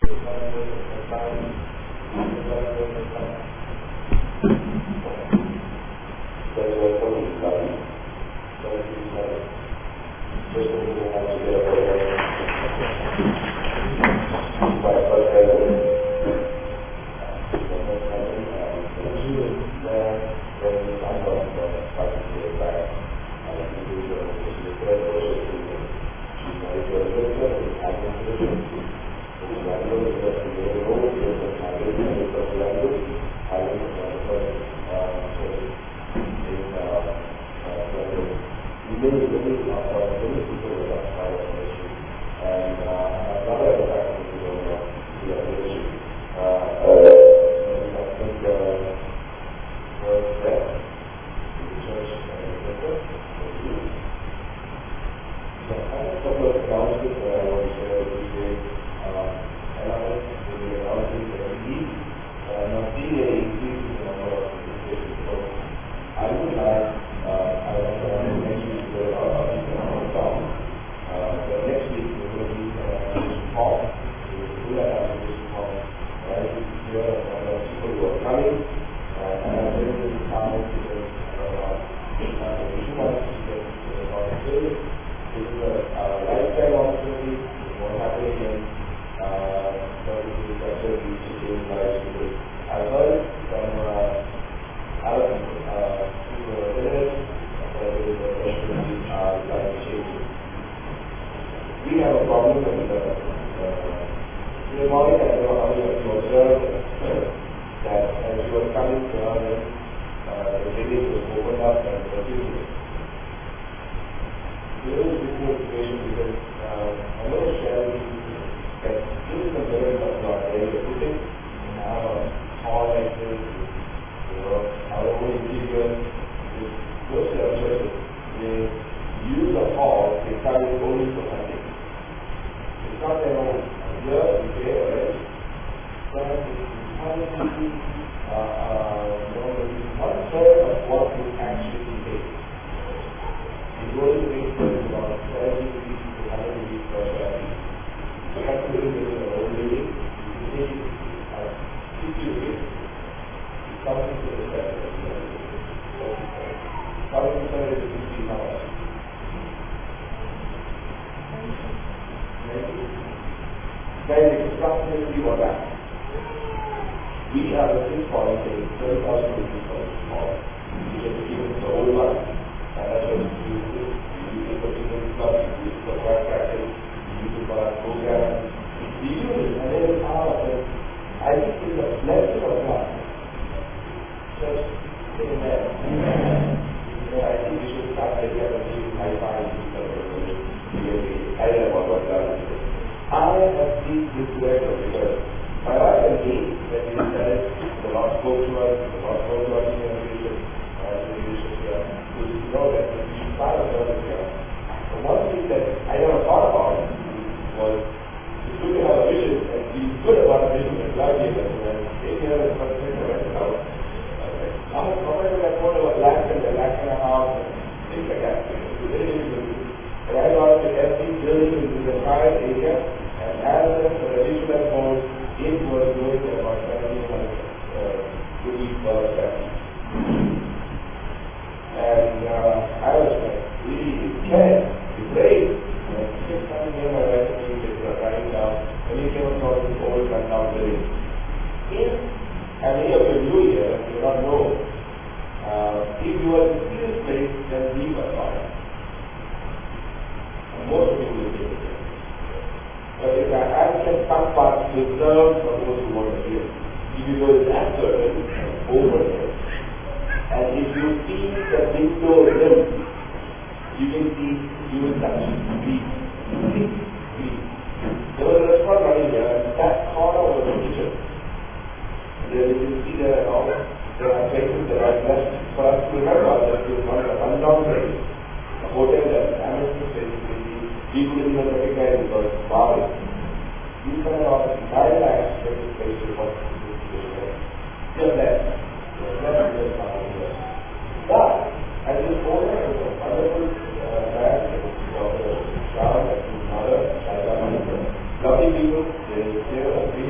Lovely people, they are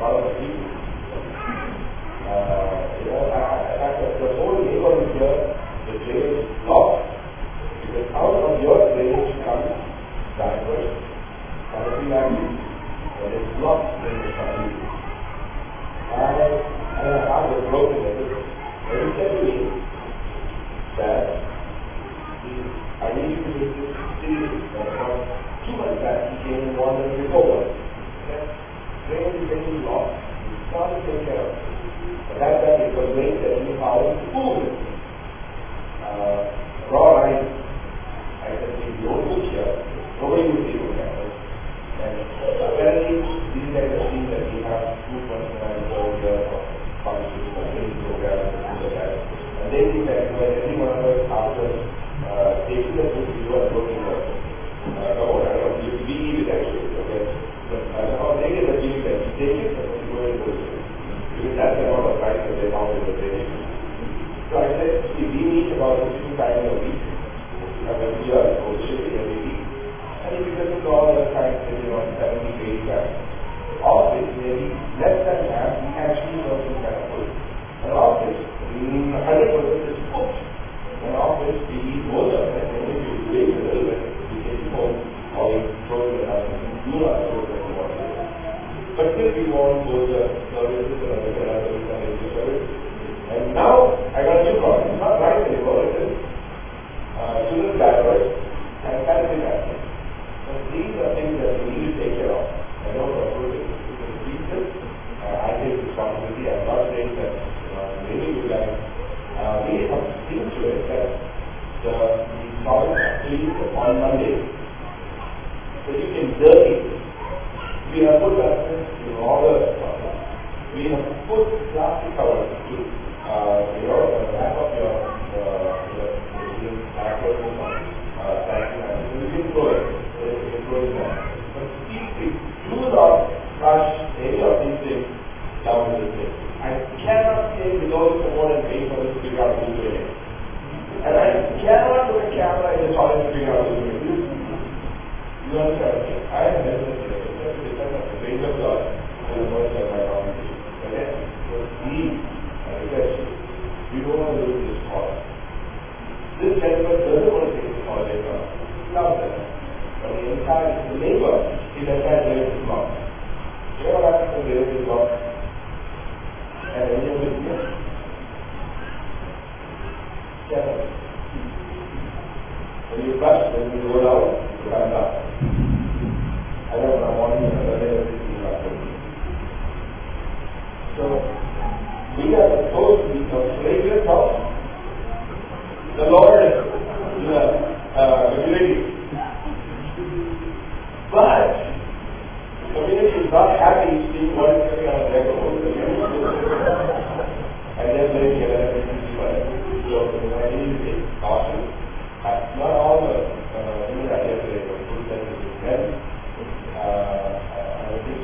lot of people. The whole neighborhood here, the drainage is blocked, because out of your drainage comes diapers, sanitary napkins, and it's blocked drainage completely. And my heart was broken at it. And he said to me that I need you to do this seriously. About 2 months back, he came and wanted to recover. Drainage is getting blocked. It's not to take care of it. But that time it was made that he found food. Raw rice. I said, if you don't cook here, nobody will see what happens. And apparently, these are the things that we have food personalized over here for pharmaceutical training programs and things like that. And they think that every one of us after taking the food, we are working on it. I don't know, we eat it actually, okay? But how they get the feeling that we take it, but we go and do it. Because that's the amount of rice that they found in the training. So I said, see, we eat about 15 times a week. When we are shipping every week. And if you listen to all the times, maybe around 70, 80 times. Of this, maybe less than half, we actually know some kind of food. And of this, 100% is cooked. And of this, we eat most of it. And if you waste a little bit, we take it home, or we throw it out and do not throw it in water. But still, we want both the services and other services and energy service. And now, I got a new problem. It's not rice anymore, it is children's diapers and sanitary napkins. So these are things that we need to take care of. I know for sure if you can read this, I take responsibility. I'm not saying that maybe you guys we have seen to it that the products are cleaned on Monday. So you can dirty it. We have put dustbins in all the products. We have put plastic covers to the back of your you can throw it. You can throw it down. But do not flush any of these things down the thing. I cannot stay below the support and wait for this to figure out who's doing it. And I cannot put a camera in the toilet to figure out who's doing it. You understand? I am necessary. It's depends on the grace of God and the mercy of my congregation. Okay? So please, I request you, we don't want to lose this cause. This gentleman doesn't want to take this holiday from us. He loves it. But the neighbor, he does not live his block. You know what happens when they live his block? And then you live here. When you flush, when you go down, you come up. I don't know, morning and another day, everything after. So, we are supposed to be a fragrant house. The Lord is community. But the community is not happy seeing what is coming out of their own. And then they get everything right. So I need to take caution. Not all the women are here today, but full time is men. I think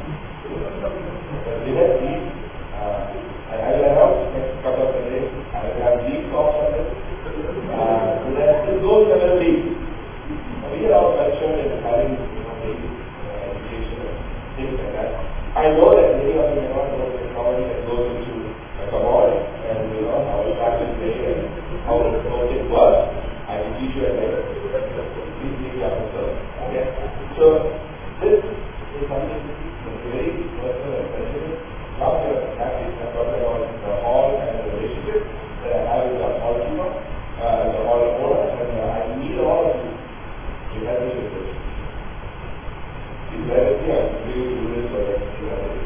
the dinner leaves. I will announce next couple of days. I will have leave talks on this. It goes and will leave. We are all cultured in having education and things like that. I know that many of you may not know the technology that goes into a commodity and how it practice made and how it works. I can teach you a later. Please leave that yourself. Okay? So this is something that's very personal and sensitive. Now we are happy to talk about the hall and the relationship that I have with the hall keeper, the hall owner, and I need all of you to help me with this. Is that it? Yeah, we will do this so that you have it.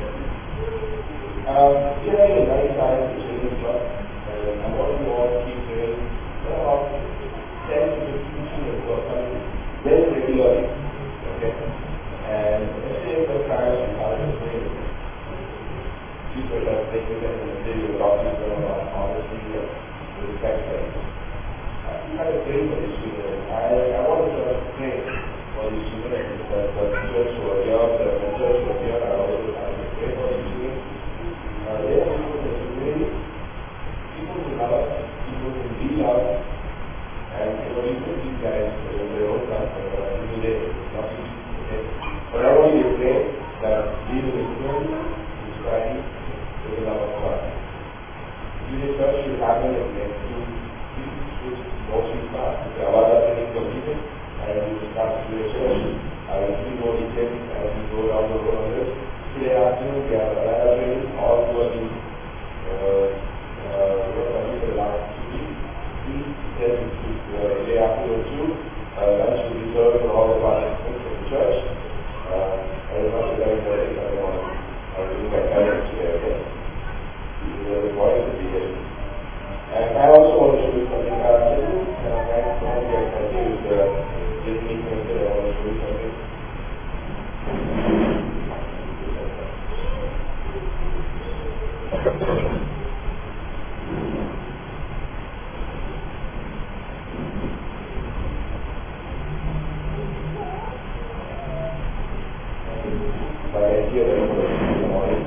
We are having a nice time to children's club, and I want you all to keep saying there are about 10 to 15 students who are coming very regularly. Okay? And especially the parents and colleges saying people that they can get in the video talking to them about honesty and respect them. You have to pray for these students. I want to pray for these students, the teachers who are here, the mentors who are here, I also have to pray for these students. They are people in the community, people who love us, people who we love, and we put these guys in their own class every day. But I want you to pray that we will experience describing the love of God. This research should happen in the next 2 weeks, which mostly start. The awards are getting completed and we will start to do research. I will give you more details as we go down the road on this. Today afternoon we have another training, all who have been working for the last 2 weeks. Then the day afternoon too, lunch will be served for all the participants of the church. I will not be very late, I will do my guidance today, okay? The voice of the year. And I also want to show you something. One of the ideas didn't meet me today. I want to show you something. My idea that I'm going to see in the morning.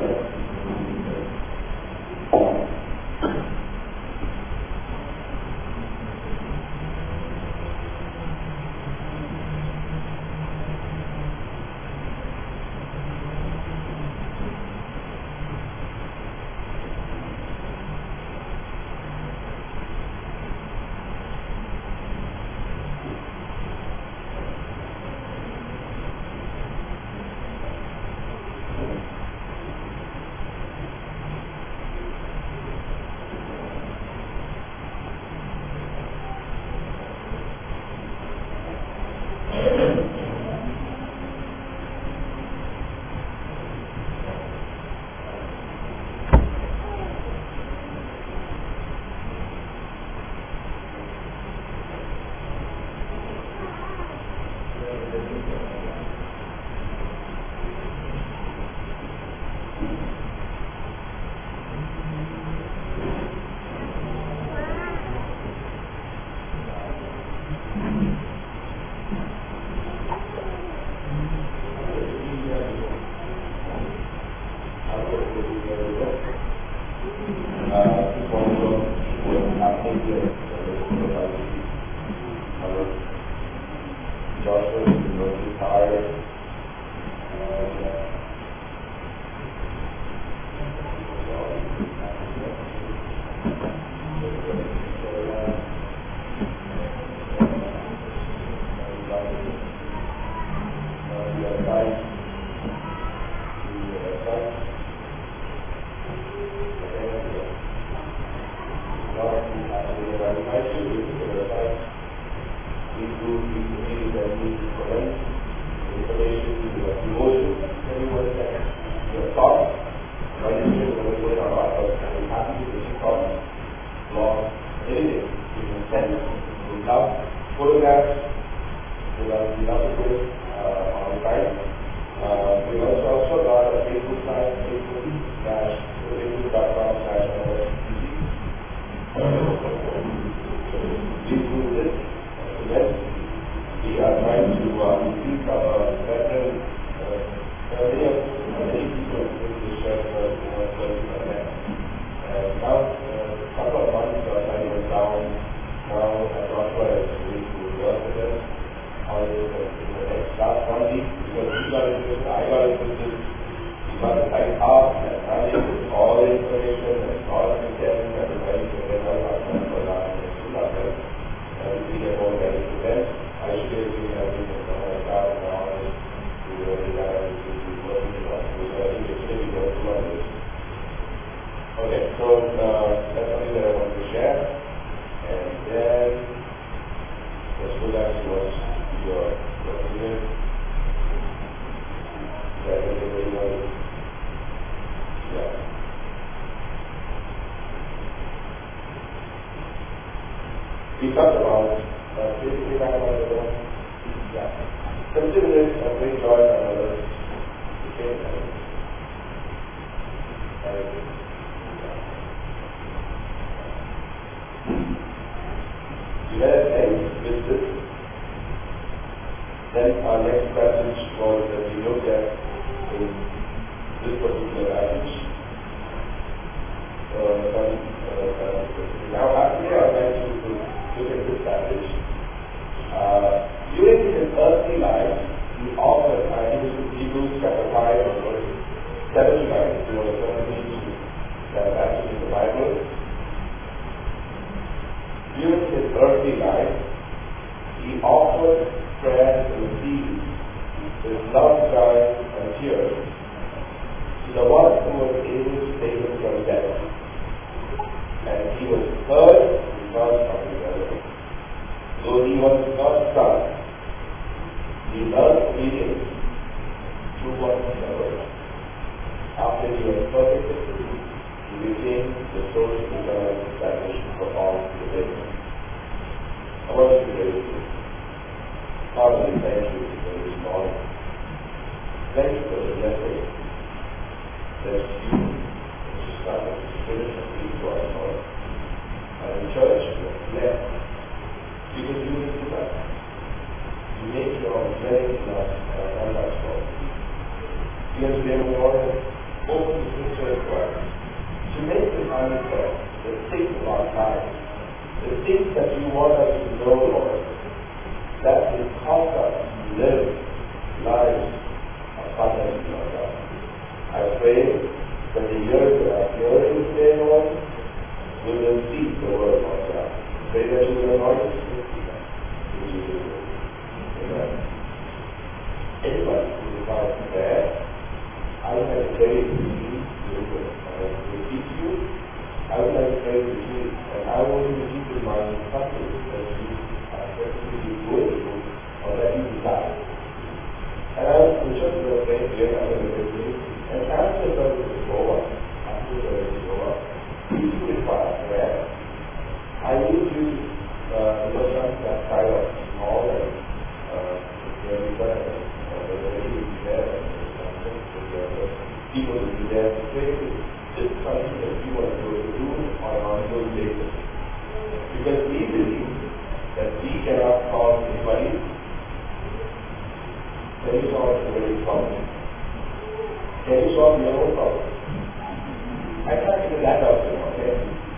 We talked about, basically talk about the consider it a great joy for others to change others. Let us end with this. Then our next passage was that we looked at in this particular passage. Now, actually, I would like to look at this passage. During his earthly life, he offered, Hebrews chapter 5, verse 7 rebellious life, he was a person that actually in the Bible. During his earthly life, he offered prayers and appeals with love cries and tears to the one who was able to save him from death. And he was heard because of his rebellion. Though he was God's son, he learned obedience through what he suffered. After he was perfected, he became the source of eternal salvation for all who believe. I want you to pray with me. Father, we thank you for this morning. Thank you for the blessing that you started to finish and give to us, Lord. And the church was blessed because you will do that. You make your dwelling in us and around us, Lord. Because we have Lord, open the scripture to us to make us understand the things of our lives, the things that you want us to know, Lord, that will cause us to live lives of abundance, Lord God. I pray that the ears that are hearing today, Lord, will receive the word, Lord God. Pray that you will anoint us with that. In Jesus' name. Amen. Anybody who requires prayer, I would like to pray with you. I will repeat to you. I would like to pray with you, and I want you to keep in mind something that you are definitely going through or that you desire. And I will just pray here, I'm going to pray to you, and after the service is over, if you require prayer, I need you to understand that kind of small and very prayer. The lady will be there, and people will be there to pray. This is something that we want to do on an ongoing basis. Because we believe that we cannot solve anybody. Can you solve anybody's problem? Can you solve your own problem? I can't figure that out, okay?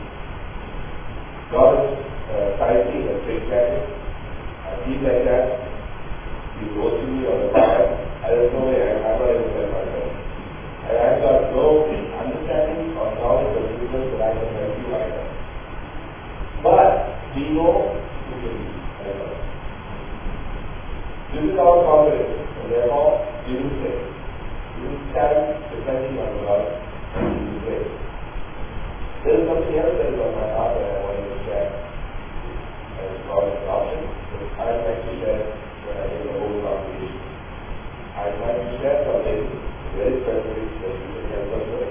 God is tightly and straightforward. I feel like that. You go to me on the fire. There's no way I'm not able to help myself. And I've got no understanding or knowledge of Jesus that I can help you either. But we know who can help us. This is our confidence, and therefore we will say, we will stand depending on God and we will pray. There is something else that is on my heart that I want to share as God's option. I'd like to share when I get the whole congregation. I'd like to share something very specific that you can help us with.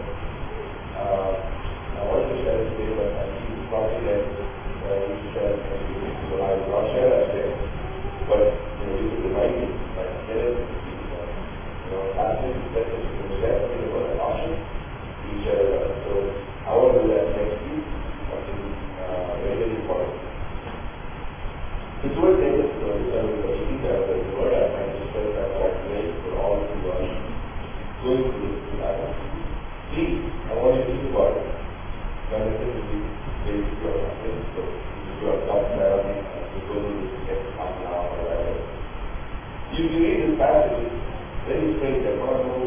I want to share it today, but I think it's probably that I need to share it next week. So I will not share that today. But you can remind me, like, get it. Last week you said that you can share something about an option. You share it with us. So I want to do that next week. Something very, very important. The word name is the word I find to say that I pray for all who are going through this life. Please, I want you to think about it. Now, this is the basic of something. So, if you are top therapy, you go to this next half an hour or whatever. You read this passage, it's very strange. I want to know,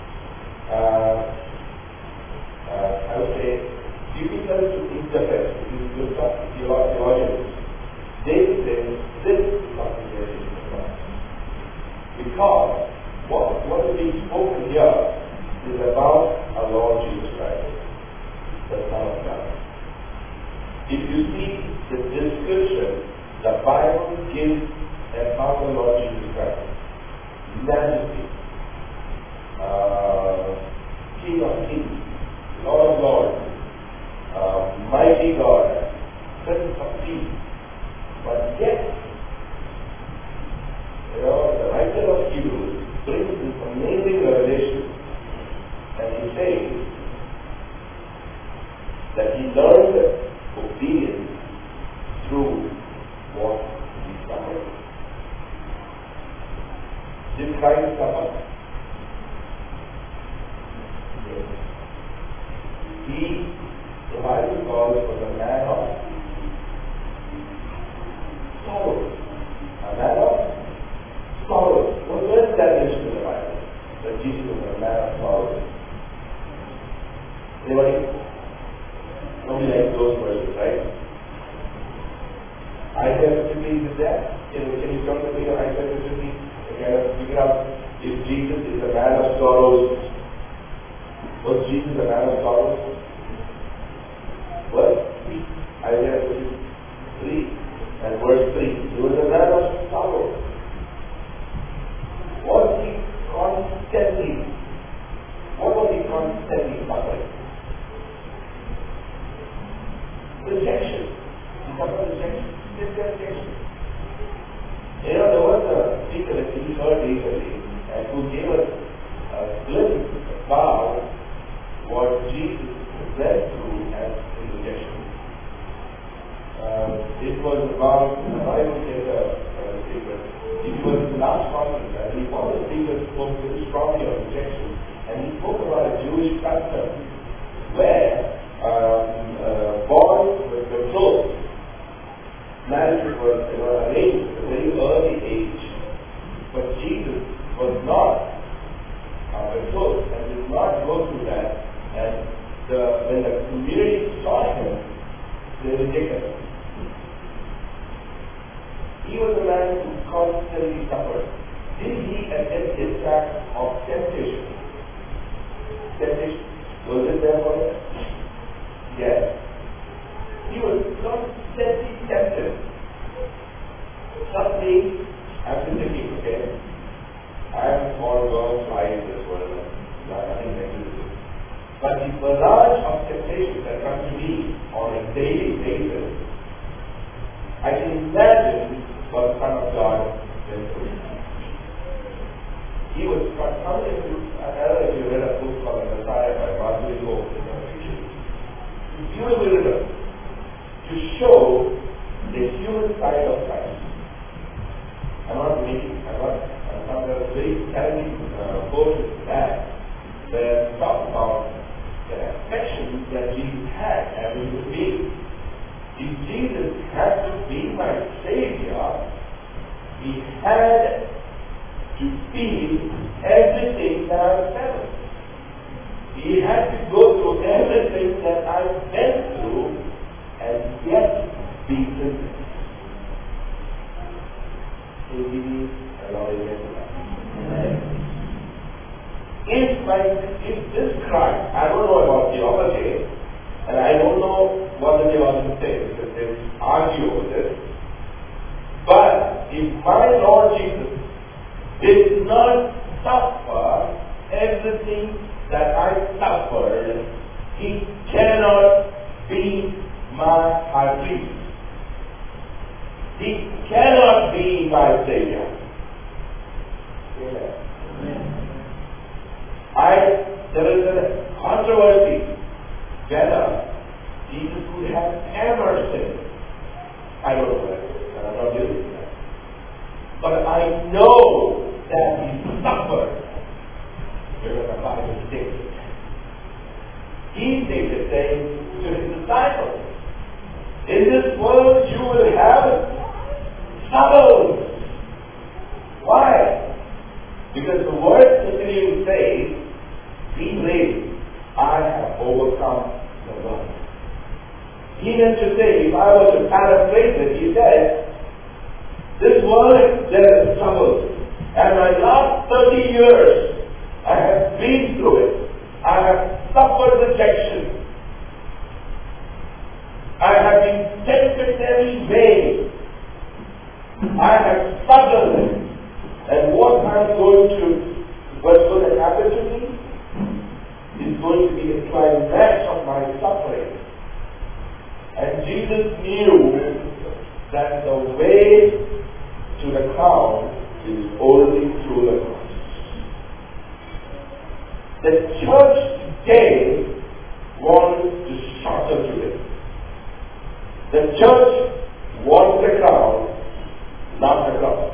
I would say, difficult to interpret. If you look up theologians, they say this is something very difficult. Because what is being spoken here is about our Lord Jesus Christ, the Son of God. If you see the description the Bible gives about the Lord Jesus Christ, majesty, King of Kings, Lord of Lords, mighty God, Prince of Peace. But yet, the writer of Hebrews brings this amazing revelation, and he says that he learned obedience through what he suffered. Did Christ suffer? Yes. The Bible calls for the man of sorrow. A man of sorrow. What is that definition in the Bible? That Jesus was a man of sorrow. Anybody? Nobody likes those verses, right? Isaiah 53 is there. Can you turn to me Isaiah 53 and kind of figure out if Jesus is a man of sorrows? Was Jesus a man of sorrows? What? Isaiah 53 and verse 3. He was a man of sorrow. Was he constantly? What was he constantly suffering? Rejection. He suffered rejection. Rejection. You know, there was a speaker that we heard recently and who gave us a glimpse about what Jesus went through as his rejection. It was about, I will take a speaker. It was the last conference, and he one of the speakers spoke very strongly on rejection, and he spoke about a Jewish custom where boys were betrothed. Marriage was arranged at a very early age, but Jesus was not betrothed and did not go through that. And when the community saw him, they rejected him. He was a man who constantly suffered. Did he attend his track of temptation? Temptation? Was it there for him? Yes. He was constantly tempted. Some days, I've been thinking, okay, I am a small girl, fly in this world, nothing like this. But the barrage of temptations that come to me on a daily basis, I can imagine what the Son of God went through. He was coming to, I don't know if you read a book called The Messiah by Martin Luther. It's beautifully written to show the human side of Christ. I'm not very telling portions of that, where talk about the affection that Jesus had as a human being. If Jesus had to be my Savior, he had to feel everything that I felt. He had to go through everything that I went through and yet be innocent. So give me a lot of If this Christ, I don't know about theology, and I don't know what the theologians say, because they argue over this, but if my Lord Jesus did not suffer everything that I suffered, he cannot be my high priest. He cannot be my Savior. There is a controversy whether Jesus could have ever sinned. I don't know that. I'm not dealing with that. But I know that he suffered. Where the Bible states it. He stated, saying to his disciples, in this world you will have troubles. Why? Because the word continuing says, be brave, I have overcome the world. He meant to say, if I were to paraphrase it, he said, this world, there is trouble. And my last 30 years, I have been through it. I have suffered rejection. I have been tempted every way. I have struggled. And what's going to happen to me is going to be a climax of my suffering. And Jesus knew that the way to the crown is only through the cross. The church today wants to shorten to it. The church wants the crown, not the cross.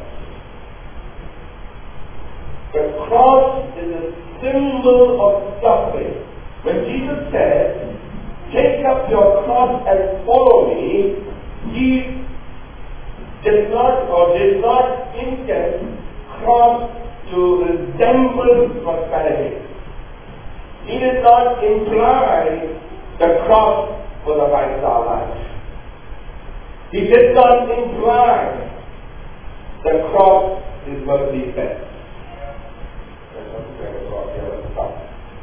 The cross is a symbol of suffering. When Jesus said, take up your cross and follow me, he did not intend cross to resemble prosperity. He He did not imply the cross was a 5-star life. He did not imply the cross is mercy best. That's not the kind of cross he ever stopped.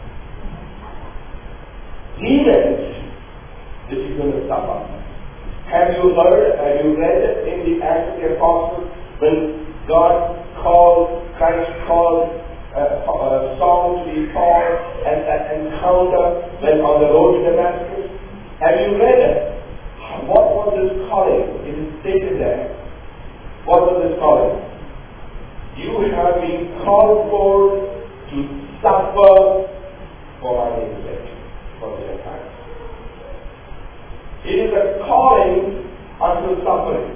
He meant that he's going to suffer. Have you read in the Acts of the Apostles when Christ called Saul to be Paul and that encounter when on the road to Damascus? Have you read it? What was his calling? It is stated there. What was his calling? You have been called for to suffer for my name's sake, for the Gentiles. It is a calling unto suffering.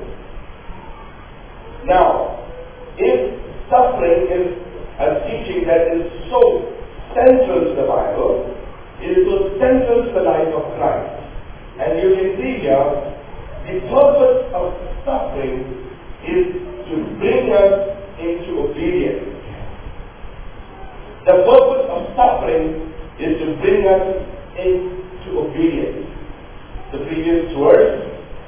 Now, if suffering is a teaching that is so central to the Bible, it is so central to the life of Christ. And you can see here, the purpose of suffering is to bring us into obedience. The purpose of suffering is to bring us into obedience. The previous verse,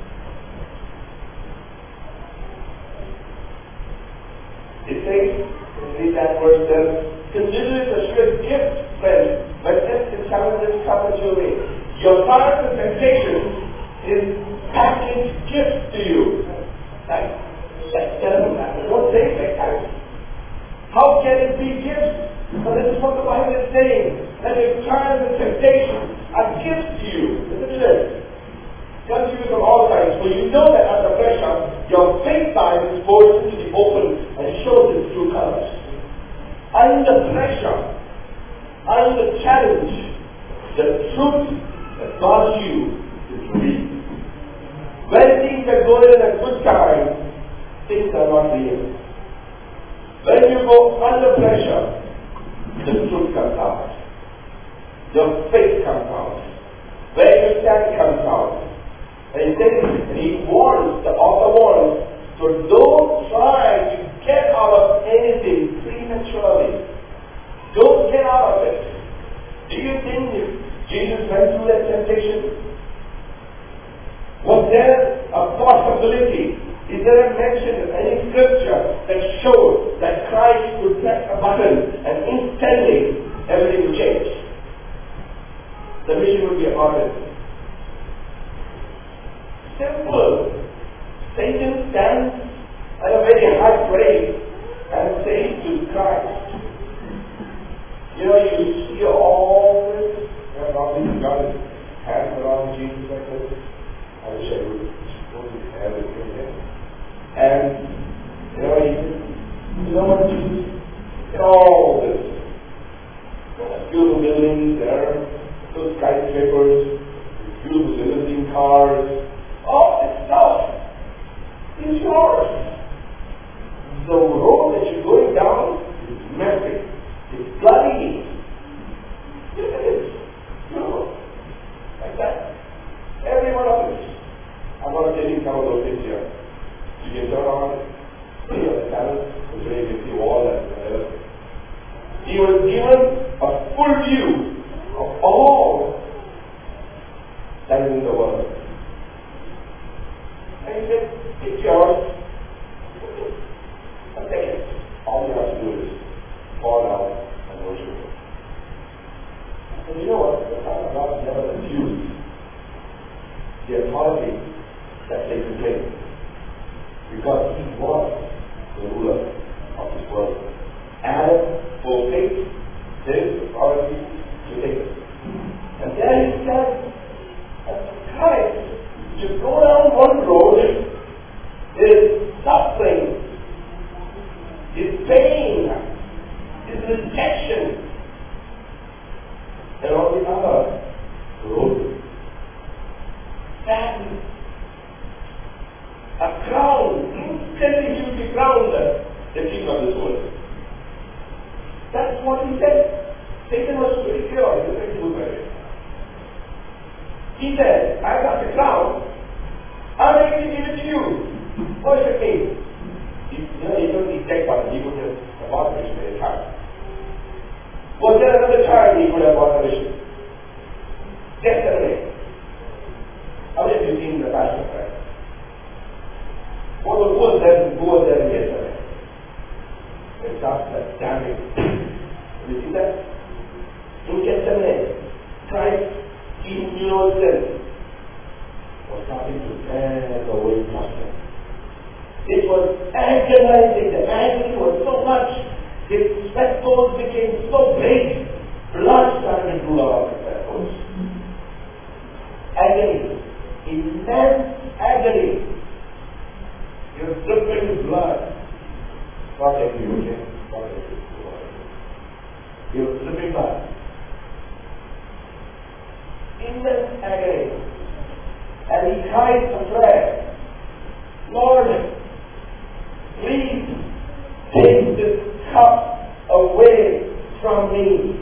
it says, read that verse there, consider it a sure gift, friends, when this challenges come at your way. Your trials and temptations is packaged gifts to you. Like, don't say it like that. How can it be gifts? But this is what the Bible is saying. That your trials and temptations are gifts to you. Listen to this. Comes to you from all sides. For you know that under pressure, your faith side is forced into the open and shows its true colors. Under pressure, under challenge, the truth that God you is real. When things are going in a good time, things are not real. When you go under pressure, the truth comes out. Your faith comes out. Where you stand comes out. And he warns, the author warns, so don't try to get out of anything prematurely. Don't get out of it. Do you think if Jesus went through that temptation? Was there a possibility? Is there a mention of any scripture that shows that Christ would press a button and instantly everything would change? The mission would be aborted. Simple. Satan stands at a very high place and says to Christ, you know, you see all this, and obviously God has hands around Jesus like this. I wish I would have it in there. And, you know, he says, you know what, Jesus, you know, all this. Beautiful buildings there, those skyscrapers, beautiful limousine cars, all this stuff is yours. The road that you're going down is messy. It's bloody. Look at this. Like that. Every one of us. I'm going to tell you some of those things here. You can turn on it. See on the channel. So you can see all that. He was given a full view of all that is in the world. And he said, it's yours. And take it. All you have to do is fall down and worship Him. And you know what? The Son of God never refused the authority that they could claim. Because He was the ruler of this world. Adam, for faith, his authority to take it. And then He said, as Christ, to go down one road is suffering, is pain, is rejection, and on the other road, sadness, a crown, instantly you will be crowned the king of this world. That's what he said. Satan was very clear. He was very good. He said, I got the crown. I'm ready to give it to you. Worship me. He don't need tech button. He would have abolished the child. Was there another time he could have abolished immense agony. And he cried a prayer, Lord, please take this cup away from me.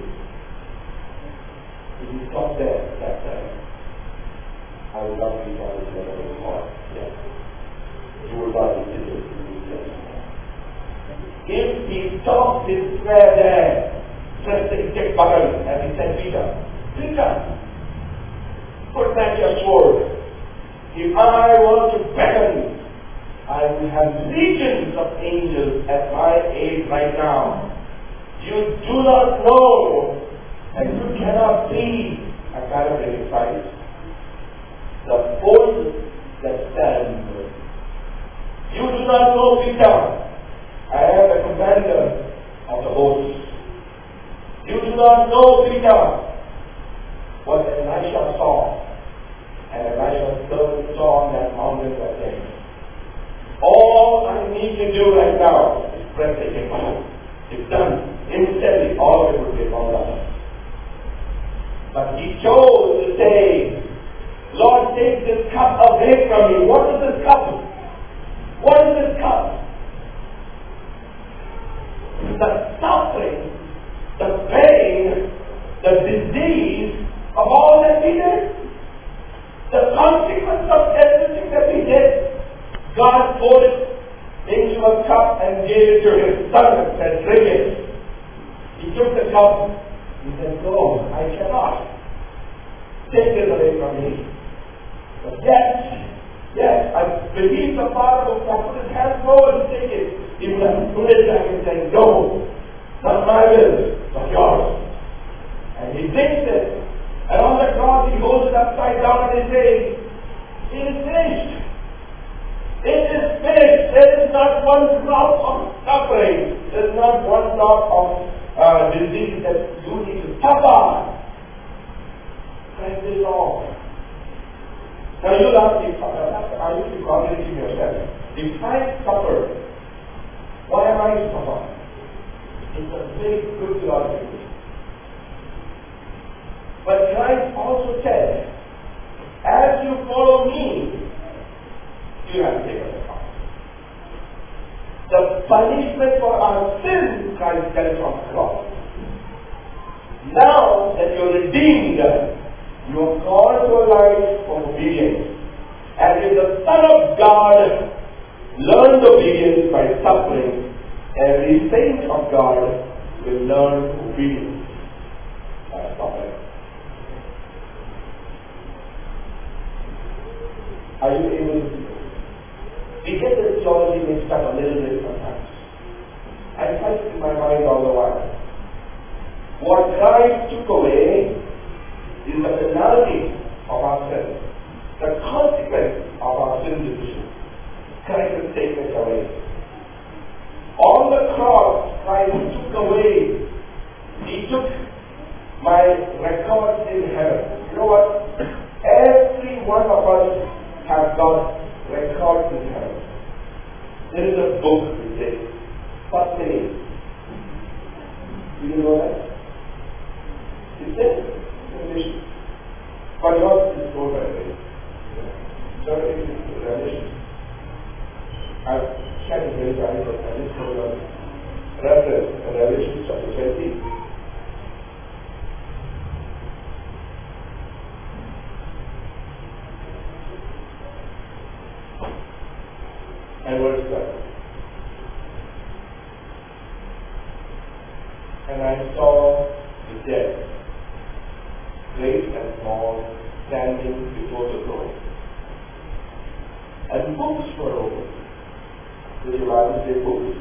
If you stop there that time, I would love to be on this level of God. Yes. You would not be sitting in this place. If he stopped his prayer there, press the eject button, as he said, Peter, put back your sword. If I were to beckon, I would have legions of angels at my aid right now. You do not know, and you cannot see, I paraphrase right, the forces that stand before you. You do not know, Peter, I am the commander of the host. You do not know, Peter, what Elisha saw, and Elisha saw on that mountain that day. All I need to do right now is press the button. It's done. Instantly, all of it would be all done. But he chose to say, Lord, take this cup away from me. What is this cup? What is this cup? The suffering, the pain, the disease of all that he did. The consequence of everything that he did. God poured it into a cup and gave it to his son and said, drink it. He took the cup. He said, no, I cannot. Take this away from me. But yes, I believe the Father will put his hand forward and take it. He would have put it back and said, no, not my will, but yours. And he takes it. And on the cross he holds it upside down and he says, it is finished. It is finished. There is not one drop of suffering. There is not one drop of disease that you need to suffer. Christ is all. Now you'll ask me, are you contradicting yourself? If Christ suffered, why am I suffering? It's a very good theology. But Christ also said, as you follow me, you have to take up the cross. The punishment for our sins, Christ said on the cross. Now that you're redeemed, you are called to a life of obedience. And if the Son of God learned obedience by suffering, every saint of God will learn obedience by suffering. Are you able to see this? We get the theology mixed up a little bit sometimes. I fight it in my mind all the while. What Christ took away is the penalty of our sin, the consequence of our sin decision. Christ has taken it away. On the cross, Christ took away. He took my records in heaven. You know what? Every one of us have got records in heaven. There is a book which says, first name. Do you know that? It says, Revelation. But yours is so by the way. So it is Revelation. I can't verify it, but I just put a reference in Revelation chapter 20. And verse 12. And I saw the dead, great and small, standing before the throne. And books were opened. Did you rather say books?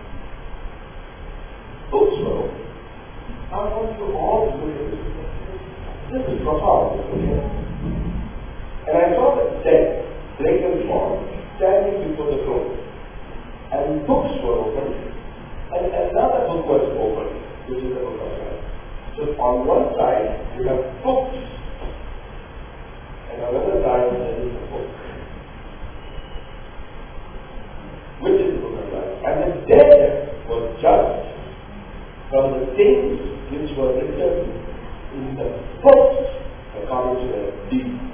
Books were opened. I want you all to look at this. This is profound, okay? And I saw the dead, great and small, standing before the throne. And books were opened, and another book was opened, which is the book of life. So on one side, you have books, and on the other side, there is a book. Which is the book of life? And the dead were judged from the things which were written in the books according to their deeds.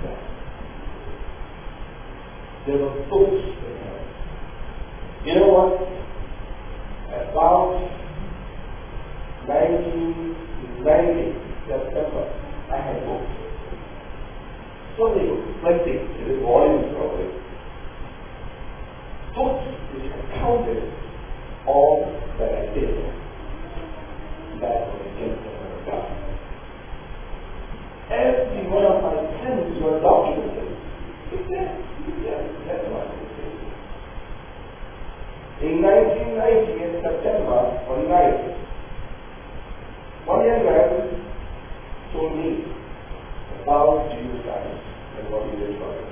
There were books in heaven. You know what? About 1990 September, I had books. So many books, plenty, it is volumes probably. Books which have counted all that I did. That was against the word of God. Every one of my pens were documented. That's what I say. In 1990, in September, one night, one young man told me about Jesus Christ and what he did for him.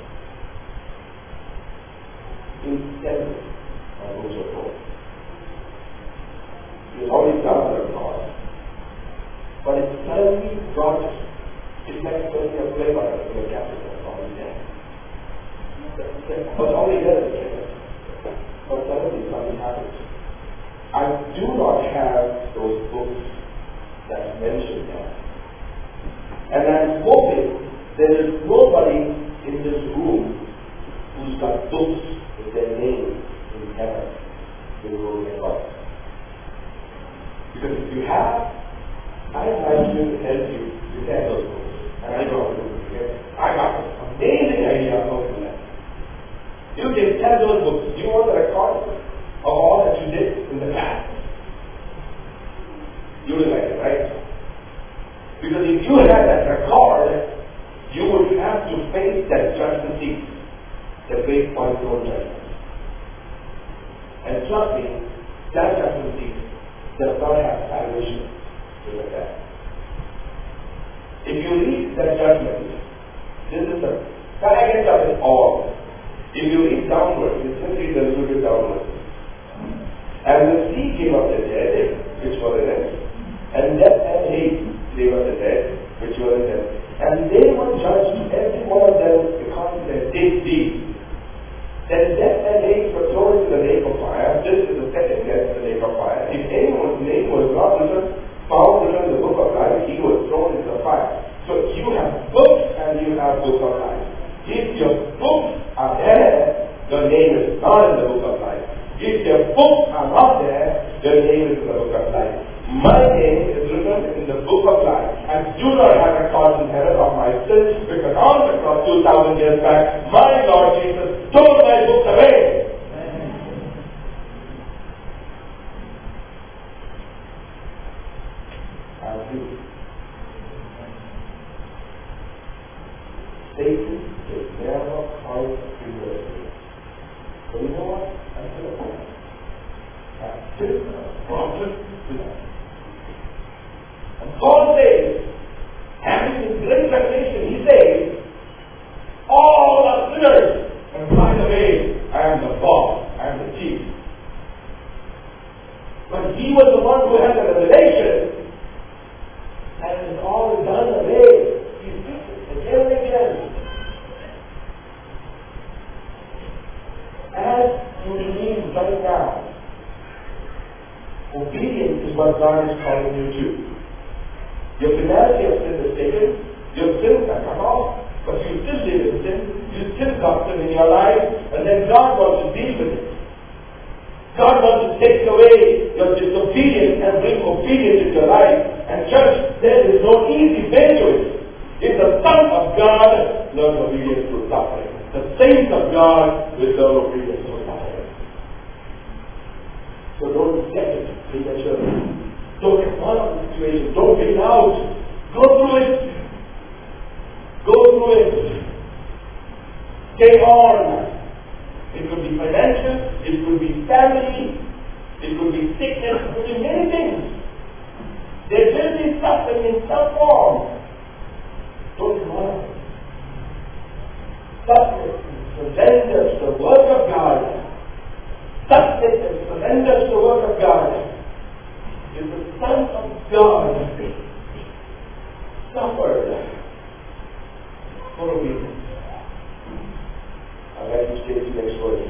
Instantly, my books were full. He was already done with God. But it suddenly brought it. It's like putting a play button in a capital on his head. But all he does is but suddenly something happens. I do not have those books that mention that. And I'm hoping there is nobody in this room who's got books with their name in heaven in the room of God. Because if you have, I'd like to help you to get those books. And I don't do it. I got an amazing idea of how to do that. You can tell those books. You want the record of all that you did in the past. You will like it, right? Because if you had that record, you would have to face that judgment seat, the great white throne judgment. And trust me, that judgment seat does not have salvation to look at. If you read that judgment, this is the package of it all. If you read downwards, you just read a little bit downwards. And the sea gave up the dead, which were in it, and death and hate gave up the dead, which were in it. And they were judged, every one of them, according to their deeds. Then death and hate were thrown into the lake of fire. This is the second death, the lake of fire. If anyone's name was not found written in the book of life, he was thrown into the fire. So you have books and you have book of life. If your books are there, your name is not in the book of life. If your books are not there, your name is in the book of life. My name is written in the book of life. And do not have records in heaven of my sins, because on the cross 2,000 years back, my Lord Jesus stole my books away. Satan is never out to work. But you know what? I'm still a prophet. I'm still a prophet to that. And Paul says, having this great revelation, he says, all are sinners. And by the way, I am the boss, I am the chief. But he was the one who had the revelation, and it's all done away. He fixed it again and again. As you believe right now, obedience is what God is calling you to. Your penalty of sin is taken, your sins are cut off, but you still live in sin, you still got sin in your life, and then God wants to deal with it. God wants to take away your disobedience and bring obedience into your life. And church, there is no easy way to it. If the Son of God learns obedience through suffering, the saints of God will learn obedience through suffering. So don't get it prematurely. Don't get caught up in the situation. Don't get out. Go through it. Go through it. Stay on. It could be financial, it could be family, it could be sickness, it could be many things. There will be suffering in some form. Don't worry. Suffering surrenders to the work of God. Suffering surrenders to the work of God. If the Son of God suffered for obedience, I'd like to stay to the next verse.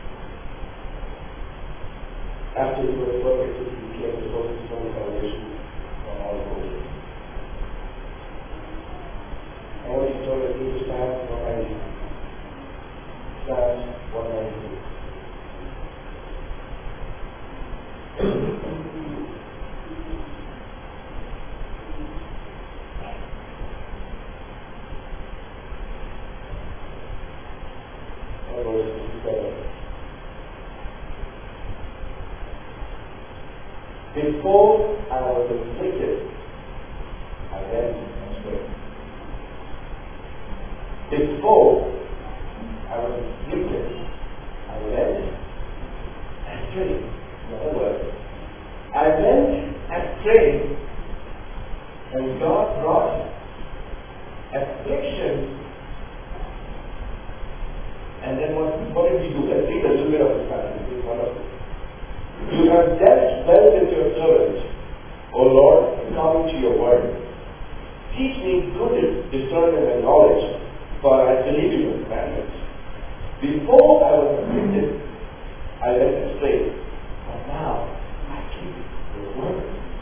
After he was perfect, he became the most strong foundation for all the world. And turn with me to Psalm 192. Psalm 192. Verse 57. Before I was afflicted, I went astray. Before I was afflicted, I went astray. In other words, I went astray, and God brought affliction. And then what did we do? Let's read a little bit of this passage. This is wonderful. You have dealt well with your servant, O Lord, according to your word. Teach me good discernment and knowledge, for I believe in your commandments. Before I was afflicted, I went astray, but now I keep your word.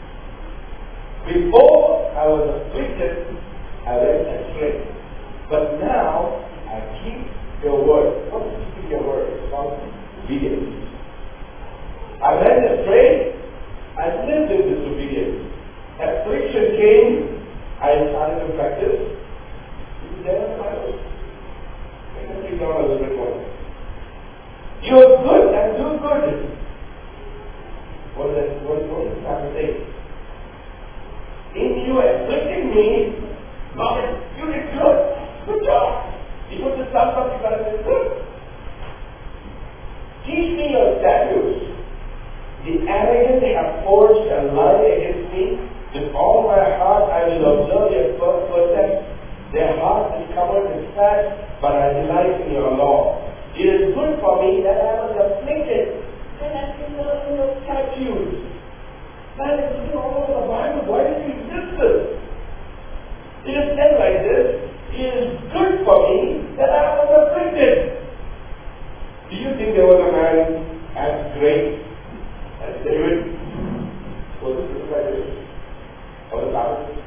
Before I was afflicted, I went astray, but now I keep your word. What is keeping your word? It's about obedience. I went astray, I lived in disobedience. Affliction came, I started to practice. This is there in the Bible. Let me read down a little bit more. You are good and do good. What is the Psalm saying? In you afflicting me, God, you did good. Good job. You put the stuff up, you got to do good. Teach me your statutes. The arrogant have forged a lie against me. With all my heart I will observe your precepts. Their heart is covered with fat, but I delight in your law. It is good for me that I was afflicted, and I can learn your statutes. Man, it's all over the Bible. Why did you miss this? It is said like this. It is good for me that I was afflicted. Do you think there was a man as great as David? Was it like this? Or the psalmist?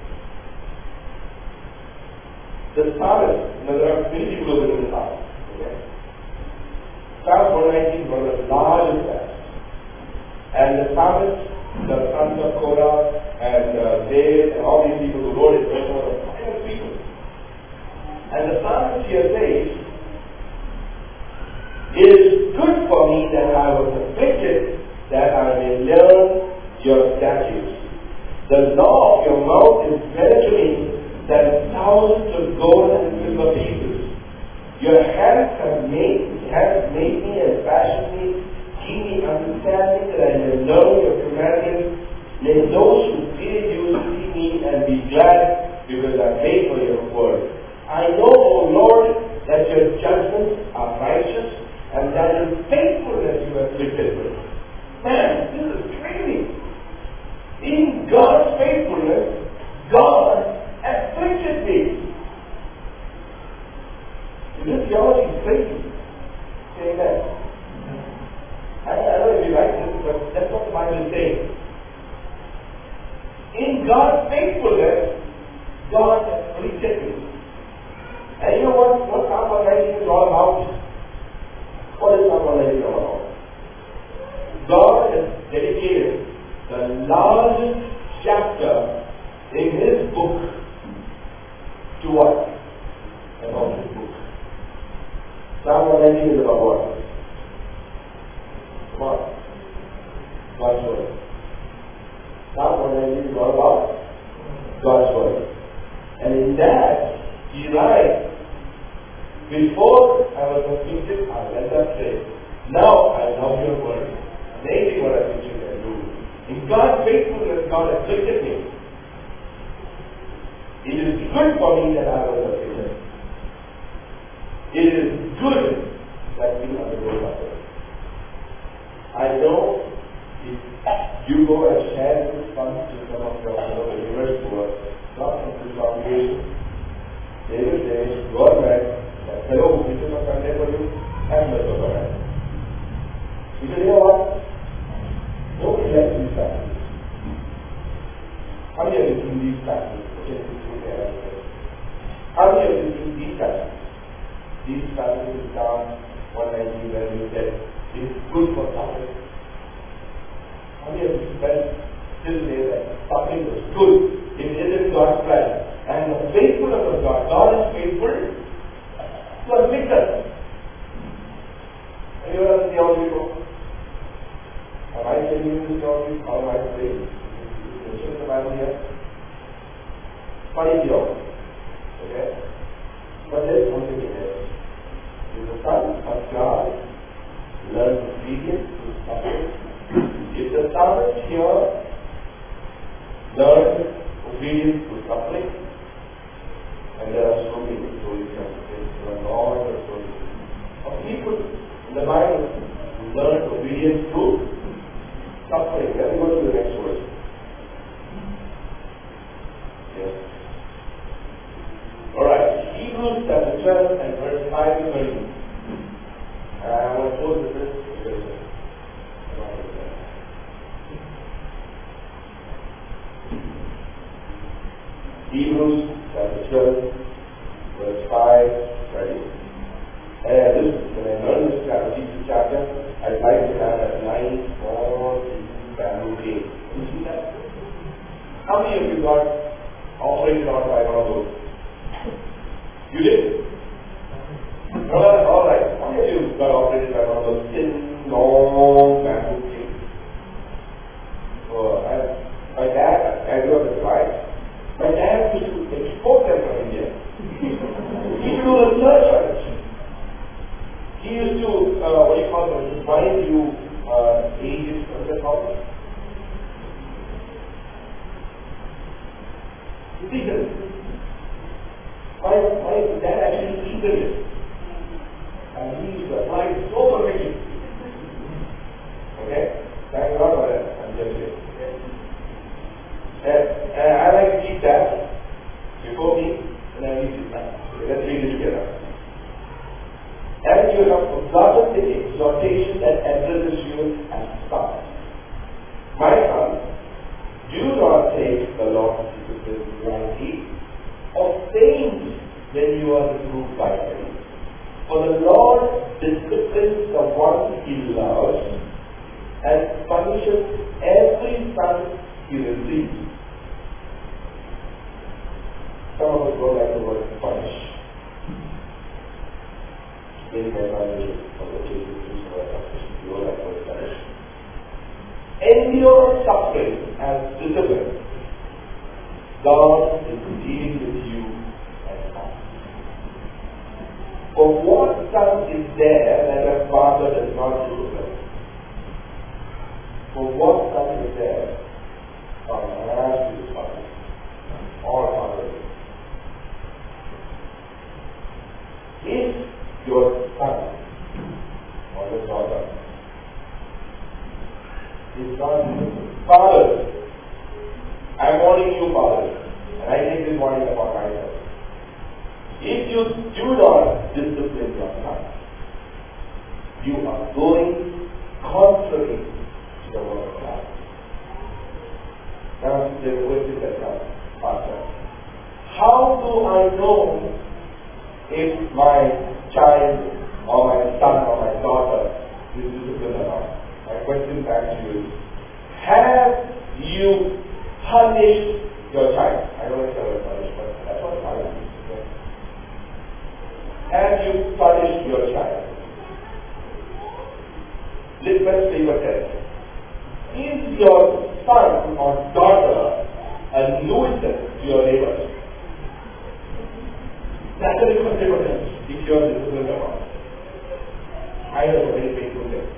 The psalmist, there are many people who live in the psalm. Okay? Psalm 119 is one of the largest psalms. And the psalmist, the sons of Korah, and David, and all these people who wrote it, were one of the finest people. And the psalmist here says, it is good for me that I was afflicted, that I may learn your statutes. The law of your mouth is better to me than thousands of gold and silver pieces. Your hands have made me and fashioned me. Give me understanding that I may learn your commandments. May those who fear you see me and be glad, because I wait for your word. I know, O Lord, that your judgments are righteous, and that in faithfulness you have afflicted me. Man, this is crazy. In God's faithfulness, God afflicted me. This theology is crazy. Say that. I don't know if you like this, but that's what the Bible is saying. In God's faithfulness, God afflicted me. And you know what Psalm 119 is all about? What is Psalm 119 all about? God has dedicated the largest chapter in His book to what? About His book. Psalm 119 is about what? What? God's word. Psalm 119 is all about God's word. And in that, He writes, before I was afflicted, I went astray. Now I love your word. Amazing what affliction can do. In God's faithfulness, God afflicted me. It is good for me that I was afflicted. It is good that we undergo suffering. I know if you go and share this fund to some of your fellow believers who are not in this congregation, they will say, God man, that fellow who preaches on Sunday for you, have mercy on us. Because you know what? Nobody likes these passages. How many of you seen these passages? How many of you seen these passages. These passages in Psalm 119 where we said it is good for suffering. How many of you friends still say that suffering is good? It is in God's plan. And the faithfulness of God. God is faithful to afflict us. Have you ever heard the theology book? Am I telling you this theology? How am I saying? Mention the Bible here. Funny theology. Okay? But there is something in it. If the Son of God learns obedience through suffering, if the servant here learns obedience through suffering, and there are so many stories here, there are lots of stories of people in the Bible who learn obedience through suffering. Let me go to the next verse. Yes. Alright, Hebrews chapter 12 and verse 5 to 30. I want to close with this because Hebrews chapter 12 verse 5 to 30. When I learn this chapter, I'd like to have a nice small bamboo cake. You see that? How many of you got operated on by one of those? You did? Alright. How many of you got operated by one of those thin, long bamboo cakes? So, my dad, I grew up in Dubai. My dad used to export them from India. He used to do research on it. He used to, why do you age it from the house? Eagle. My dad actually eagled it. And he used to apply it so perfectly. Okay? Thank God for that. I'm just saying. Okay? And I like to keep that before me, and I read it back. Okay, let's read it together. And you have forgotten the exhortation that addresses you as sons. My son, do not take the Lord's discipline lightly, or faint when you are reproved by him. For the Lord disciplines the one he loves and punishes every son he receives. Some of us don't like the word punish. Maybe my family of the cases use the word punish. You don't like the word punish. Endure suffering as discipline. God is dealing with you as son. For what son is there that a father does not discipline? For what son is there? Father, I ask you, Father. All fathers. If your son or your daughter is not disciplined, fathers, I'm warning you, fathers, and I take this warning upon myself. If you do not discipline your son, you are going contrary to the word of God. Now, the question that comes, Pastor, how do I know if my child or my son or my daughter is disciplined or not? My question back to you is, have you punished your child? I don't like the word punish, but that's what punish is. Okay? Have you punished your child? Litmus paper test. Is your son or daughter a nuisance to your neighbors? That's a litmus paper test. If you are disciplined or not. I know a very painful test.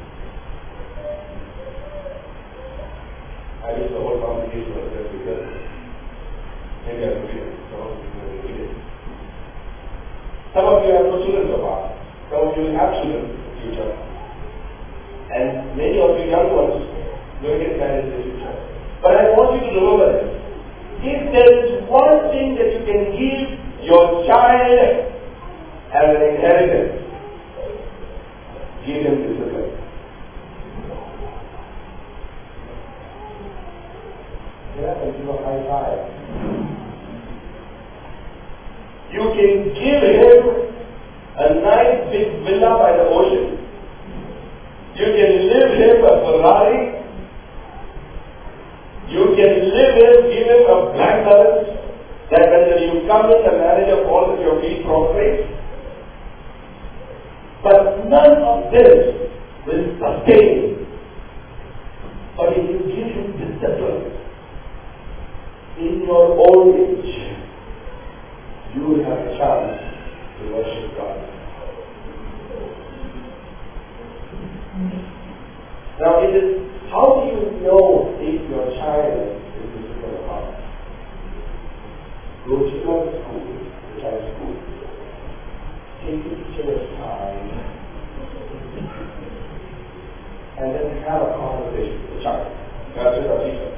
I wish the whole congregation was there because maybe I could read it. Some of you have no children so far. Some of you will have children in the future. And many of you young ones will get married in the future. But I want you to remember this. If there is one thing that you can give your child as an inheritance, give him discipline. Yeah, and give a high five. You can give him a nice big villa by the ocean. You can give him a Ferrari. You can give him a bank balance that when you come in, the manager falls at your feet prostrate. But none of this will sustain. But if you give him discipline in your old age, you will have a chance to worship God. Now it is, how do you know if your child is disciplined or not? Go to your school, the child's school. Take the teacher aside and then have a conversation with the child. That's with our teacher.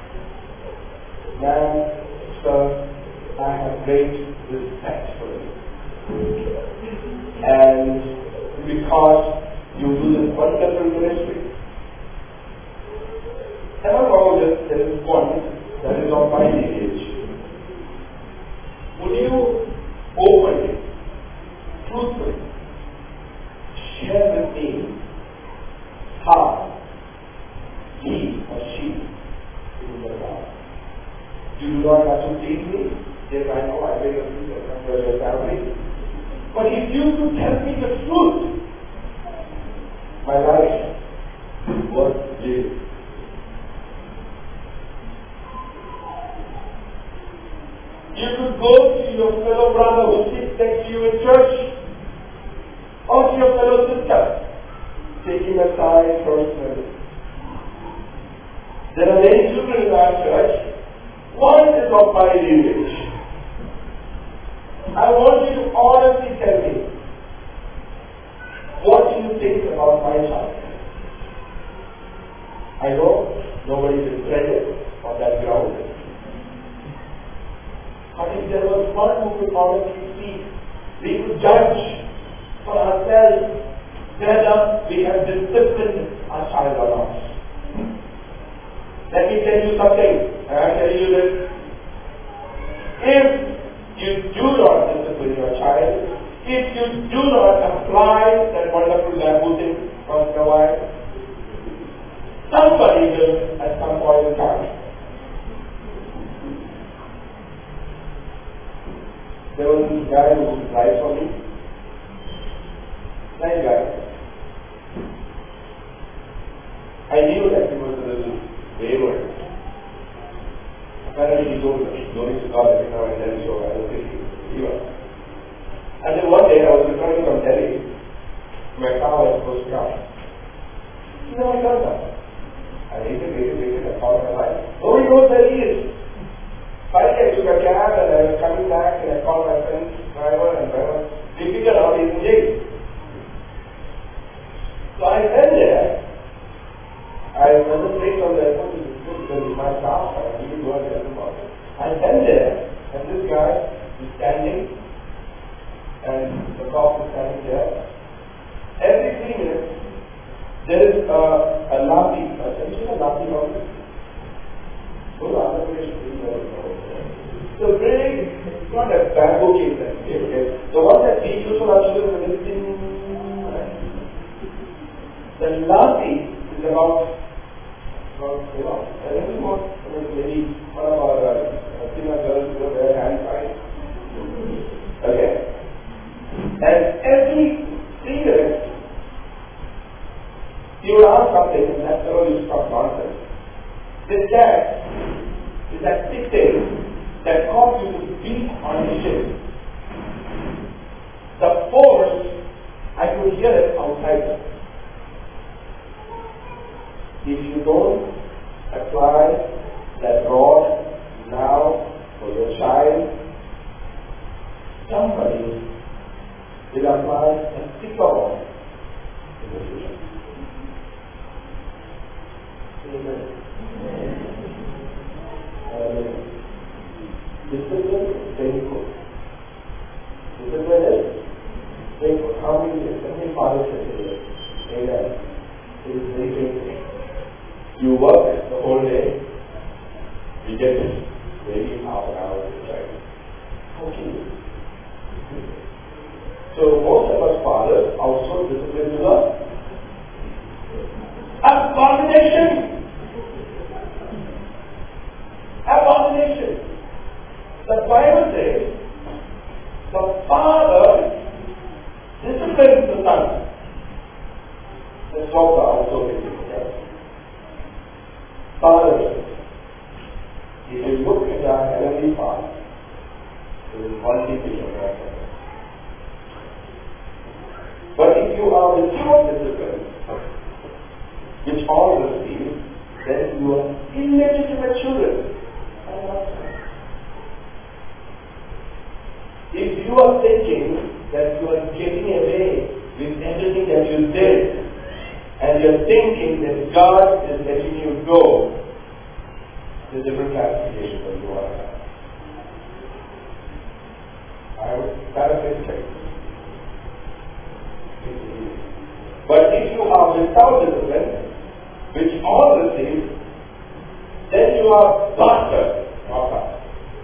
Ma'am, sir, I have great respect for you. And because you do this wonderful ministry. And along with this, there is one that is of my age. Would you openly, truthfully, share with me how he or she is the God? You do not have to please me. Yes, I know I make a few that from your family. But if you could tell me the truth, my life was lived. You could go to your fellow brother who sits next to you in church, or to your fellow sister, take him aside personally. There are many children in our church. One is of my lineage. I want you to honestly tell me, what do you think about my child? I know nobody will credit on that ground. But if there was one who could honestly speak, we could judge for ourselves whether we have disciplined our child or not. Let me tell you something, and I tell you this. If you do not discipline your child, if you do not apply that wonderful bamboo thing once in a while, somebody will at some point in time. There was this guy who would drive for me. Nice guy. I knew that he was a little wayward. Apparently he told me, glory to God, every now and then, so I was thinking, he was. And then one day I was returning from Delhi. My car was supposed to come. He never turned up. I waited, I found my life. Nobody knows where he is. Finally, I took a cab and I was coming back and I called my friend's driver and we figured out he's in jail. So I went there. I wasn't late on the airport because it's my staff and I didn't go and tell them about it. I went there and this guy is standing and the cop is standing there. Every 3 minutes there is a lathi. Have you seen a lathi mountain? So really, it's not a bamboo case that we have, okay? The one that we use for our children is in the lathi is about I don't know, maybe one of our thinner girls who wear hand tied. Okay? And every 3 minutes, you will ask something and that's all you stop nonsense. This dad is that thick thing that caused you to beat on his shin. The force, I could hear it outside. If you don't apply that rod now for your child, somebody will apply a thicker rod in the future. Amen. Discipline is very good. Discipline is very good. How many fathers can say that? Amen. It is very painful. You work the whole day, you get maybe half an hour with the child. How can you? fathers also discipline to us? Abomination! Abomination! The Bible says the father disciplines the son. Let's talk about also together. Father, if you look at our heavenly Father, there is one thing we can recognize. But if you are without discipline, which all receive, then you are illegitimate children. If you are thinking that you are getting away with everything that you did, and you are thinking that God is letting you go, it's a different classification than you are. I would paraphrase. But if you are without discipline, which all receive, then you are bastard, not God.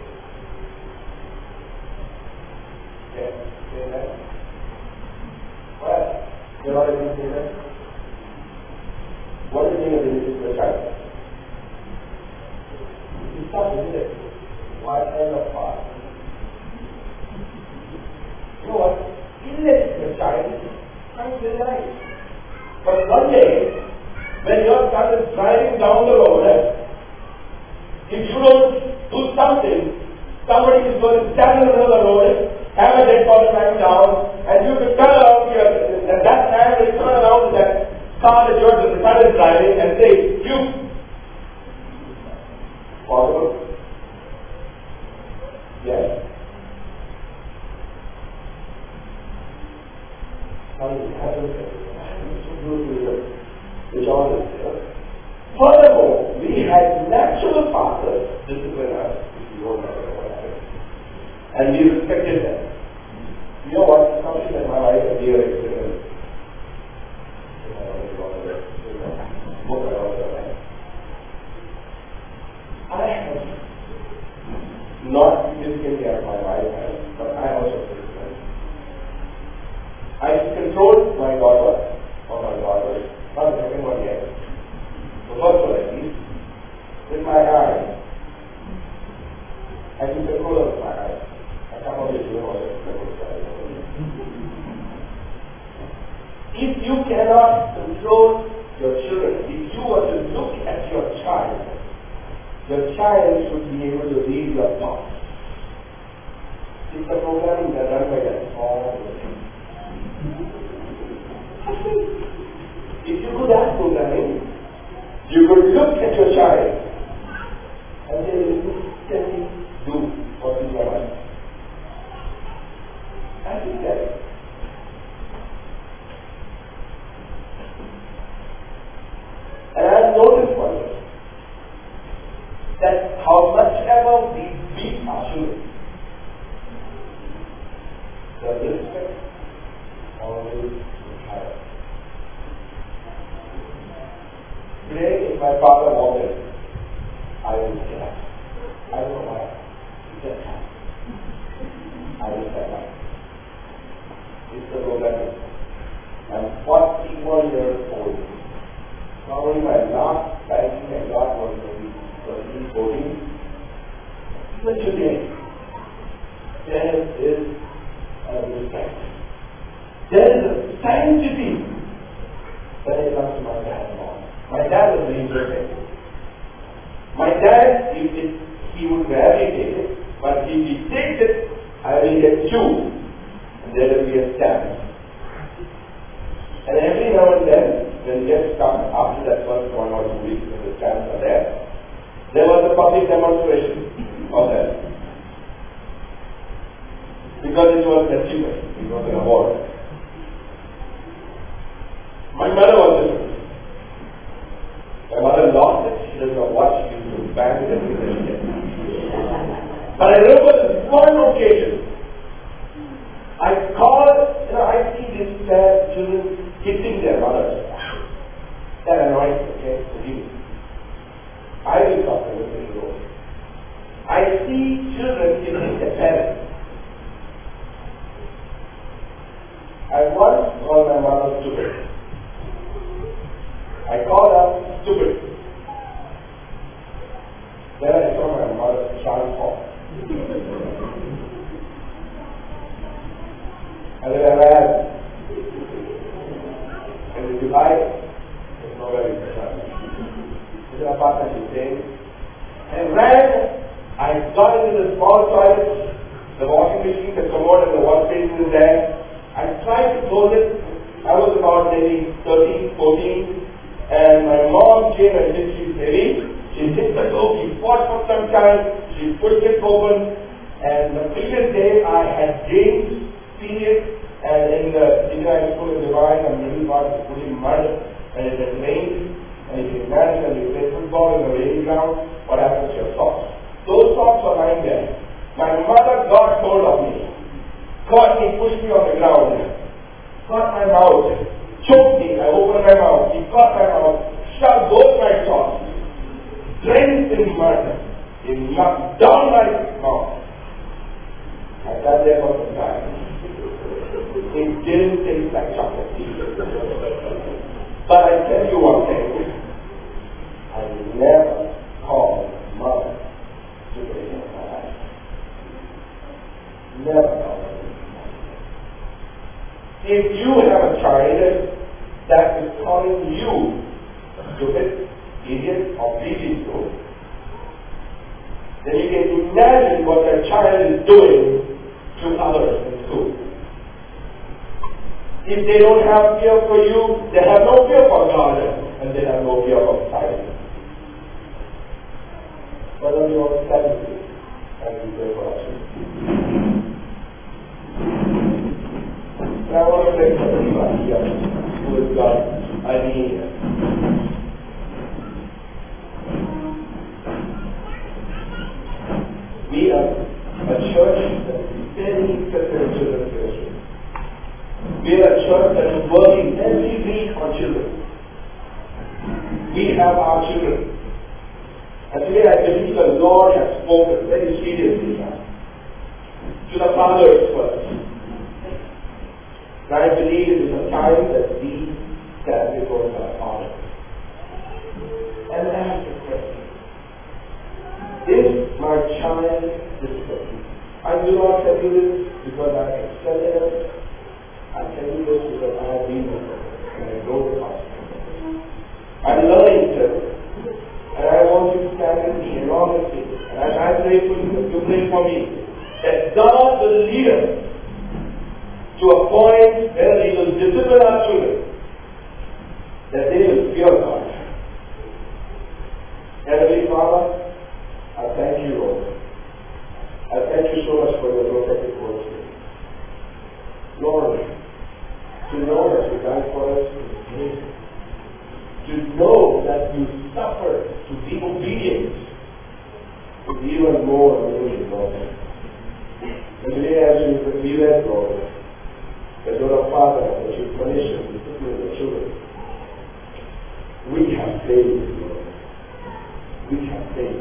Yes, say that. Well, you know what I mean, say that? What do you think of the child? It's not, isn't it? Why kind of fast? You know what? Illegitimate child sounds very nice. But one day, when your son is driving down the road, if you don't do something, somebody is going to stand in the middle of the road, have a dead body lying down, and you can turn around here, and that man will turn around that car that your son is driving and say, you. Possible? Yes. Furthermore, we had natural fathers discipline us if you don't know what happened. And we respected them. You know what? Something that my wife and dear experience. I have not significantly as my wife has, but I also discipline. I controlled my daughter, or my daughters, not the second one yet. The first one at least, with my eyes. I can control over my eyes. I can't always do all that. If you cannot control your children, if you were to look at your child should be able to read your thoughts. It's a programming that run by that all the time. If you do that programming, you could look at your child and they will instantly do what is your mind. I think that. And I have noticed one thing, that how much ever we beat our children, the respect always is higher. Today, if my father walked in, I would stand up. I don't know why. He just had. I would stand up. It's the program. I'm 41 years old. Probably my last banking I got was maybe 13, 14. Even today, there is a respect. There is a sanctity when it comes to my dad and mom. My dad was very interesting. My dad, he would rarely take it, but if he takes it, I will get two, and there will be a stamp. And every now and then, when guests come, after that first 1 or 2 weeks, when the stamps are there was a public demonstration of that. Because it was an achievement, it was an award. My mother was different. My mother lost it, she doesn't know what she used to bang it every day. But I remember this one occasion, I called, I see these children hitting their mothers. That annoys me, okay, for you. I will talk to them in the road. I see children hitting their parents. I once called my mother stupid. I called her stupid. Then I saw my mother transform. And then I ran. And the Dubai is not very good. This is a part that she's saying. And ran. I got into the small toilet, the washing machine, the commode, and the wash basin is there. I tried to close it. I was about maybe 13, 14. And my mom came and said she's heavy. She hit the door. She fought for some time. She pushed it open. And the previous day I had gained periods. And in the senior high school in Dubai, the middle part is fully mud. And it had rained. And if you imagine when you play football in the rainy ground, what happens to your socks? Those socks were lying there. My mother got hold of me, caught me, pushed me on the ground, caught my mouth, choked me. I opened my mouth. He caught my mouth, shoved both my socks, drenched in mud. He knocked down my mouth. I sat there for some time. It didn't taste like chocolate. But I tell you one thing. I never called mother. Never call it. If you have a child that is calling you stupid, idiot, or bleeding through, then you can imagine what that child is doing to others in school. If they don't have fear for you, they have no fear for God, and they have no fear for society. Why don't you all stand with me and we pray for our children? And I want to pray for everybody here who has got a need. We are a church that is very interested in children's ministry. We are a church that is working every week on children. We have our children. And today I believe the Lord has spoken very seriously to the fathers first. And I believe it is a time that we stand before our Father and ask the question, is my child disciplined? I do not tell you this because I excel in it. I tell you this because I have been with it and I know the consequences. I'm learning to. And I want you to stand with me in honesty. And as I pray for you, you pray for me. That God will lead us to a point where He will discipline our children. That they will fear God. Heavenly Father, I thank you, Lord. I thank you so much for your prophetic words. Lord, to know that you died for us is great. To know that you suffered to be obedient is even more amazing, Lord. And today as we read, Lord, that you're a father, that you punish and discipline your children. We have faith, Lord. We have faith.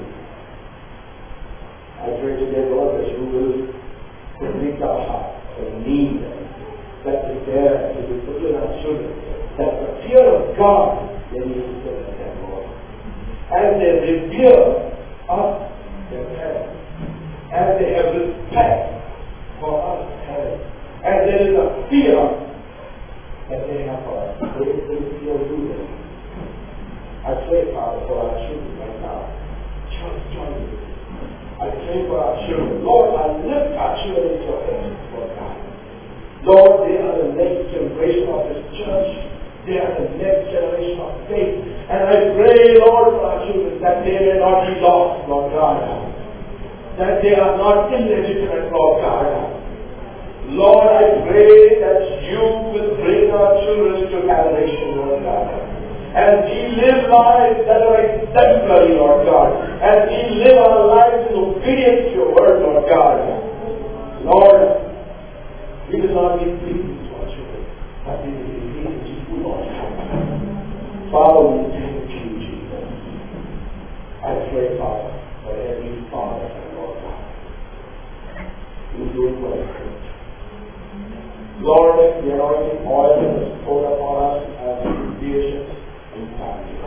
I pray today, Lord, that you will convict our hearts and need that is there to discipline our children. That the fear of God they need to set them, Lord. As they revere us, their parents, as they have respect for us, parents, as there is a fear that they have for us, they will feel you. I pray, Father, for our children right now. Join me. I pray for our children. Lord, I lift our children into your hands, Lord God. Lord, they are the next generation of this church. They are the next generation of faith. And I pray, Lord, for our children that they may not be lost, Lord God. That they are not illegitimate, Lord God. Lord, I pray that you will bring our children to salvation, Lord God. As we live lives that are exemplary, Lord God. As we live our lives in obedience to your word, Lord God. Lord, we will not be pleasing to our children, but we will be pleasing to you, Lord. Father, we thank you, Jesus. I pray, Father, for every father and Lord God. We do it for Lord, the anointing oil that is poured upon us as creation in family.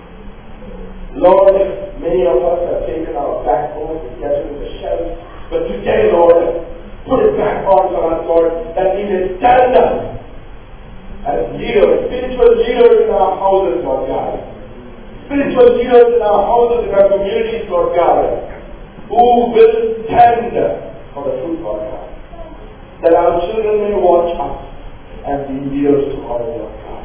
Lord, many of us have taken our backbone and kept it in the shelf, but today, Lord, put it back onto us, Lord, that we may stand up as leaders, spiritual leaders in our houses, Lord God. Spiritual leaders in our houses, in our communities, Lord God, who will stand for the truth, Lord God. That our children may watch us and be leaders to all, Lord God.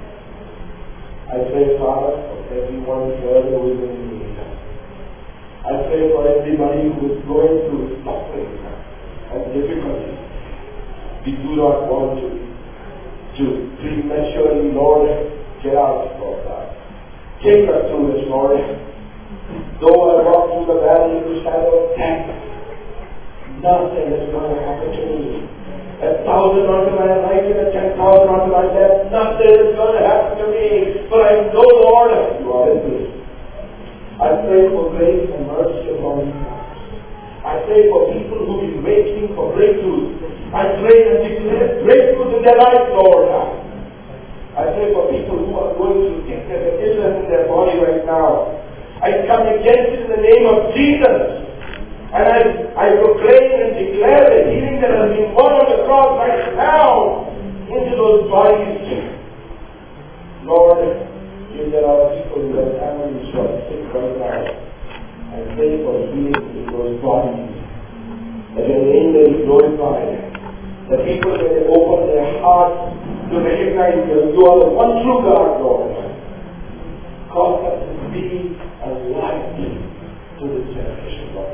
I pray, Father, for everyone here who is in need. I pray for everybody who is going through suffering and difficulty. We do not want to prematurely, Lord, get out, Lord God. Take us through this, Lord. Though I walk through the valley of the shadow of death, nothing is going to happen to me. 1,000 unto my right and 10,000 unto my left, nothing is going to happen to me. But I know, Lord, you are with me. I pray for grace and mercy upon these lives. I pray for people who have been waiting for breakthroughs. I pray and declare breakthroughs in their lives, Lord. I pray for people who are going through sickness and illness in their body right now. I come against it in the name of Jesus. And I proclaim and declare the healing that has been won on the cross right now into those bodies. Lord, if there are people who have families who are sick right now, I pray for healing in those bodies. That your name may be glorified. The people, when they open their hearts to recognize that you are the one true God, Lord, cause us to be a light to this generation, Lord.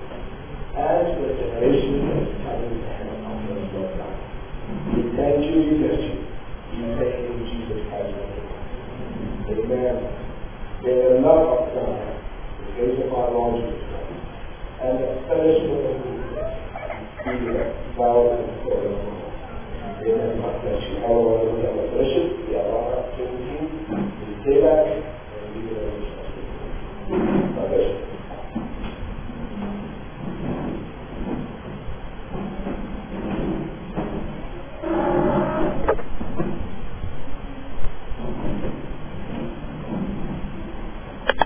As the generation that is coming ahead of us, Lord God. We thank you, we bless you. We thank you in Jesus Christ. Amen. May the love of God, the grace of our Lord Jesus Christ, and the fellowship of the Holy Spirit be with us now and forevermore. Amen. God bless you. Have a wonderful fellowship.